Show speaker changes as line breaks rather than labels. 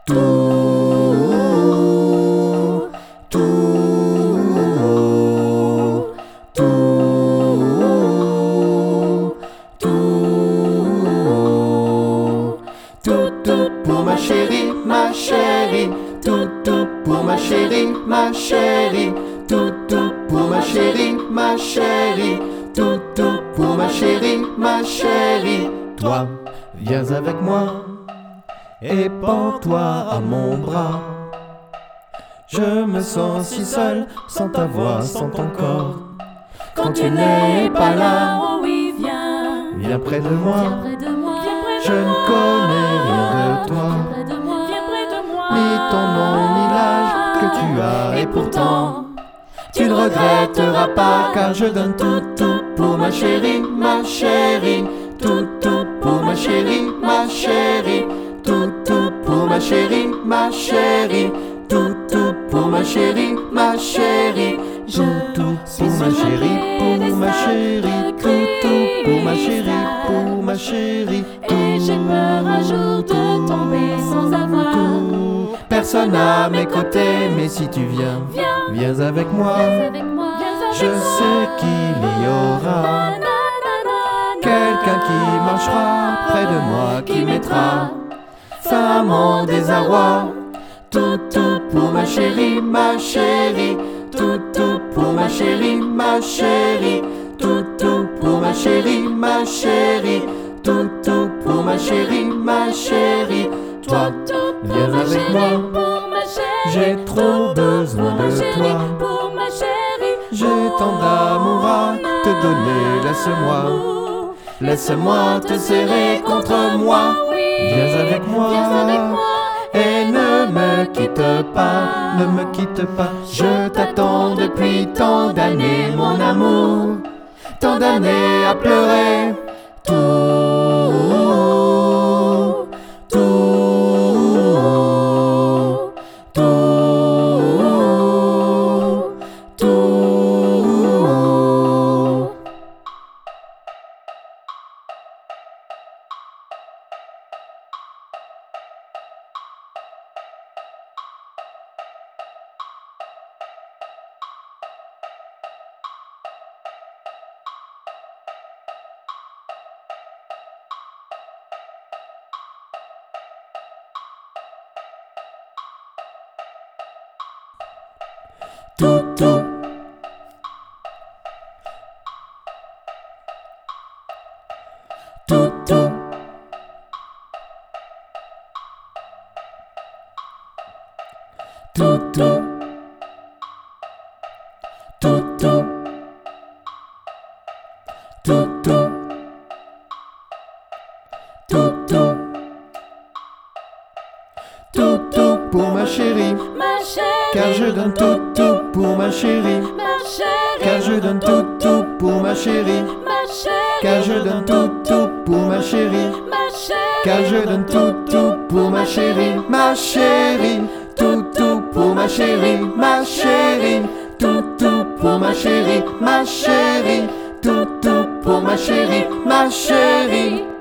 Tout, tout, tout, tout, tout pour ma chérie, ma chérie. Tout pour ma chérie, ma chérie. Tout pour ma chérie, ma chérie. Tout pour ma chérie, ma chérie. Toi, viens avec moi et pends-toi à mon bras. Je me sens si seul, sans ta voix, sans ton corps. Quand tu n'es pas là,
oh oui, viens,
viens près de moi.
viens près de moi, viens près de
Je ne
moi,
connais rien de toi,
viens près de moi, viens près de moi,
ni ton nom, ni l'âge que tu as. Et pourtant, tu ne regretteras pas, car je donne tout pour ma chérie, ma chérie. Tout pour ma chérie, ma chérie. Tout pour ma chérie, ma chérie. Tout pour ma chérie, ma chérie. Tout pour ma chérie, pour ma chérie. Tout pour ma chérie, pour ma chérie.
et j'ai peur un jour de tomber sans avoir.
Personne à mes côtés, mais si tu viens, viens avec moi.
Viens avec moi,
Je sais qu'il y aura quelqu'un qui marchera près de moi, qui mettra fin à mon désarroi. Tout pour ma chérie, ma chérie. Tout pour ma chérie, ma chérie. Tout pour ma chérie, ma chérie. Tout pour ma chérie, ma chérie. Toi, viens avec moi. J'ai trop besoin de toi.
Pour ma chérie,
J'ai tant d'amour à te donner. Laisse-moi, laisse-moi te serrer contre moi. Viens avec moi. Et ne me quitte pas, ne me quitte pas. Je t'attends depuis tant d'années, mon amour. Tant d'années à pleurer. Tout, tout, tout, tout. Tout, tout. Tout, tout. Tout, tout. Tout, tout. Tout, tout. Tout, tout. Tout pour ma chérie,
ma chérie,
car je donne tout pour ma chérie.
ma chérie,
Car je donne tout pour ma chérie.
ma chérie,
Car je donne tout pour ma chérie.
ma chérie,
Car je donne tout pour ma chérie, ma chérie. Tout pour ma chérie, ma chérie. Tout pour ma chérie, ma chérie. Tout pour ma chérie, ma chérie.